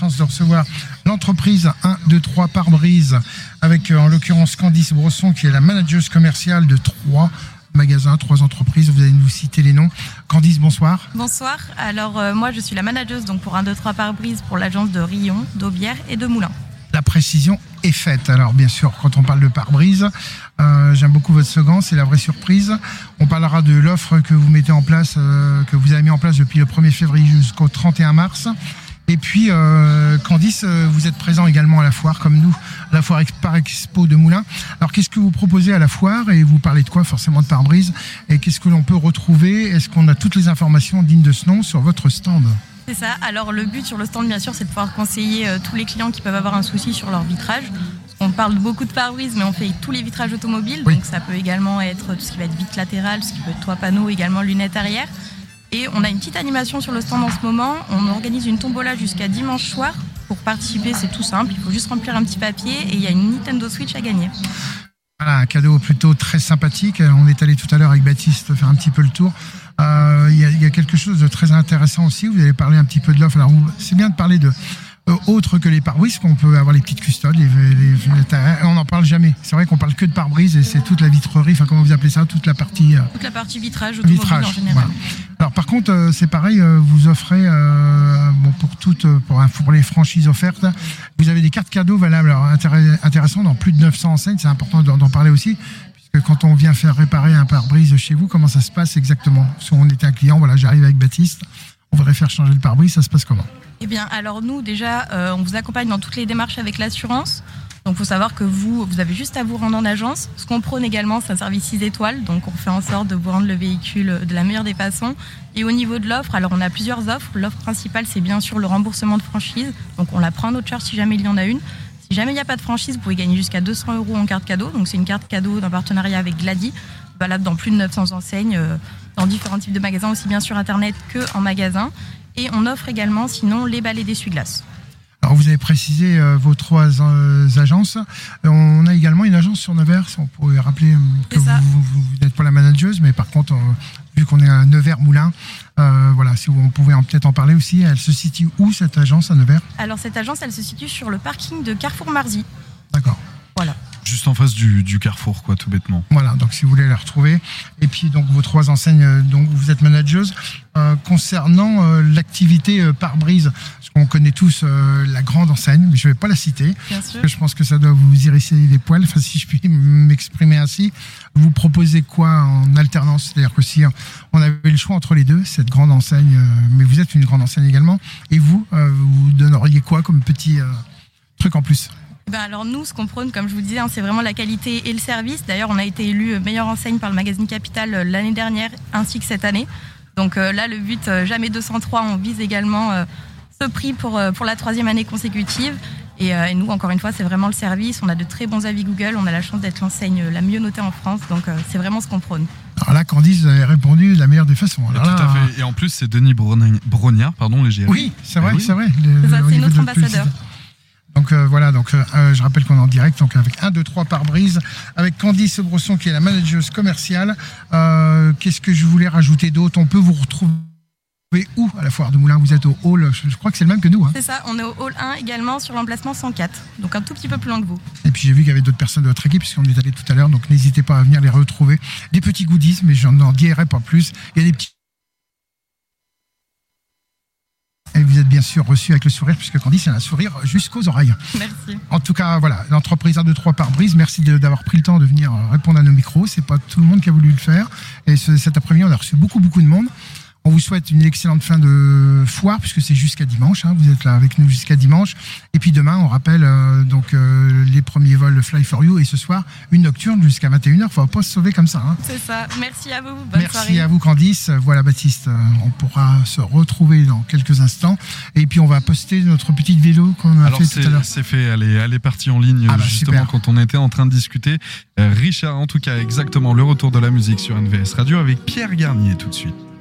chance de recevoir l'entreprise 1, 2, 3 Pare-Brise avec en l'occurrence Candice Brosson qui est la manageuse commerciale de 3 magasins, 3 entreprises. Vous allez nous citer les noms. Candice, bonsoir. Bonsoir. Alors moi je suis la manageuse donc pour 1, 2, 3 Pare-Brise pour l'agence de Rion, d'Aubière et de Moulins. La précision est faite. Alors bien sûr, quand on parle de pare-brise, j'aime beaucoup votre slogan, c'est la vraie surprise. On parlera de l'offre que vous mettez en place, que vous avez mis en place depuis le 1er février jusqu'au 31 mars. Et puis, Candice, vous êtes présent également à la foire, comme nous, à la foire Par Expo de Moulins. Alors, qu'est-ce que vous proposez à la foire? Et vous parlez de quoi? Forcément de pare-brise. Et qu'est-ce que l'on peut retrouver? Est-ce qu'on a toutes les informations dignes de ce nom sur votre stand? C'est ça. Alors, le but sur le stand, bien sûr, c'est de pouvoir conseiller tous les clients qui peuvent avoir un souci sur leur vitrage. On parle beaucoup de pare-brise, mais on fait tous les vitrages automobiles. Oui. Donc, ça peut également être tout ce qui va être vitre latérale, tout ce qui peut être toit panneau, également lunettes arrière. Et on a une petite animation sur le stand en ce moment. On organise une tombola jusqu'à dimanche soir. Pour participer, c'est tout simple. Il faut juste remplir un petit papier et il y a une Nintendo Switch à gagner. Voilà, un cadeau plutôt très sympathique. On est allé tout à l'heure avec Baptiste faire un petit peu le tour. Il y a quelque chose de très intéressant aussi. Vous avez parlé un petit peu de l'offre. Alors, c'est bien de parler de autre que les pare-brises, qu'on peut avoir les petites custodes, on n'en parle jamais. C'est vrai qu'on parle que de pare-brise et c'est toute la vitrerie, enfin comment vous appelez ça, toute la partie vitrage automobile en général. Voilà. Alors par contre, c'est pareil, vous offrez pour les franchises offertes, vous avez des cartes cadeaux valables, alors intéressantes dans plus de 900 enseignes, c'est important d'en parler aussi. Quand on vient faire réparer un pare-brise chez vous, comment ça se passe exactement? Si on était un client, voilà, j'arrive avec Baptiste, on voudrait faire changer le pare-brise, ça se passe comment? Eh bien, alors nous, déjà, on vous accompagne dans toutes les démarches avec l'assurance. Donc, il faut savoir que vous avez juste à vous rendre en agence. Ce qu'on prône également, c'est un service 6 étoiles. Donc, on fait en sorte de vous rendre le véhicule de la meilleure des façons. Et au niveau de l'offre, alors on a plusieurs offres. L'offre principale, c'est bien sûr le remboursement de franchise. Donc, on la prend à notre charge si jamais il y en a une. Si jamais il n'y a pas de franchise, vous pouvez gagner jusqu'à 200 € en carte cadeau. Donc, c'est une carte cadeau d'un partenariat avec Glady, valable dans plus de 900 enseignes, dans différents types de magasins, aussi bien sur Internet qu'en magasin. Et on offre également, sinon, les balais d'essuie-glace. Alors, vous avez précisé vos 3 agences. On a également une agence sur Nevers. Si on pourrait rappeler que vous n'êtes pas la manageuse, mais par contre, vu qu'on est à Nevers-Moulins, voilà, si on pouvait peut-être en parler aussi. Elle se situe où, cette agence, à Nevers? Alors, cette agence, elle se situe sur le parking de Carrefour-Marzy. D'accord. Voilà. Juste en face du carrefour, quoi, tout bêtement. Voilà, donc si vous voulez la retrouver. Et puis, donc, vos 3 enseignes, donc vous êtes manageuse. Concernant l'activité pare-brise, parce qu'on connaît tous la grande enseigne, mais je ne vais pas la citer. Bien sûr. Parce que je pense que ça doit vous hérisser les poils, enfin, si je puis m'exprimer ainsi. Vous proposez quoi en alternance? C'est-à-dire que si on avait le choix entre les deux, cette grande enseigne, mais vous êtes une grande enseigne également, et vous donneriez quoi comme petit truc en plus? Alors nous, ce qu'on prône, comme je vous disais, c'est vraiment la qualité et le service. D'ailleurs, on a été élu meilleure enseigne par le magazine Capital l'année dernière, ainsi que cette année. Donc là, le but, jamais 203, on vise également ce prix pour la 3e année consécutive. Et nous, encore une fois, c'est vraiment le service. On a de très bons avis Google. On a la chance d'être l'enseigne la mieux notée en France. Donc c'est vraiment ce qu'on prône. Alors là, Candice, vous avez répondu de la meilleure des façons. Alors tout à fait. Et en plus, c'est Denis Brognard, les GRI. Oui, c'est vrai, c'est vrai. C'est notre ambassadeur. Donc voilà, je rappelle qu'on est en direct donc avec 1, 2, 3 Pare-Brise, avec Candice Brosson qui est la manageuse commerciale. Qu'est-ce que je voulais rajouter d'autre? On peut vous retrouver où à la foire de Moulins? Vous êtes au hall, je crois que c'est le même que nous. Hein. C'est ça, on est au hall 1 également sur l'emplacement 104, donc un tout petit peu plus loin que vous. Et puis j'ai vu qu'il y avait d'autres personnes de votre équipe, puisqu'on est allé tout à l'heure, donc n'hésitez pas à venir les retrouver. Des petits goodies, mais je n'en dirai pas plus. Il y a des petits... Et vous êtes bien sûr reçu avec le sourire, puisque Candice a un sourire jusqu'aux oreilles. Merci. En tout cas, voilà, l'entreprise 1, 2, 3 Pare-Brise, merci d'avoir pris le temps de venir répondre à nos micros. C'est pas tout le monde qui a voulu le faire. Et cet après-midi, on a reçu beaucoup de monde. On vous souhaite une excellente fin de foire, puisque c'est jusqu'à dimanche. Vous êtes là avec nous jusqu'à dimanche. Et puis demain, on rappelle les premiers vols Fly for You. Et ce soir, une nocturne jusqu'à 21h. Il ne faut pas se sauver comme ça. C'est ça. Merci à vous. Bonne soirée. Merci à vous, Candice. Voilà, Baptiste, on pourra se retrouver dans quelques instants. Et puis, on va poster notre petite vidéo qu'on a fait tout à l'heure. C'est fait. Elle est partie en ligne justement super. Quand on était en train de discuter. Richard, en tout cas, exactement, le retour de la musique sur NVS Radio avec Pierre Garnier tout de suite.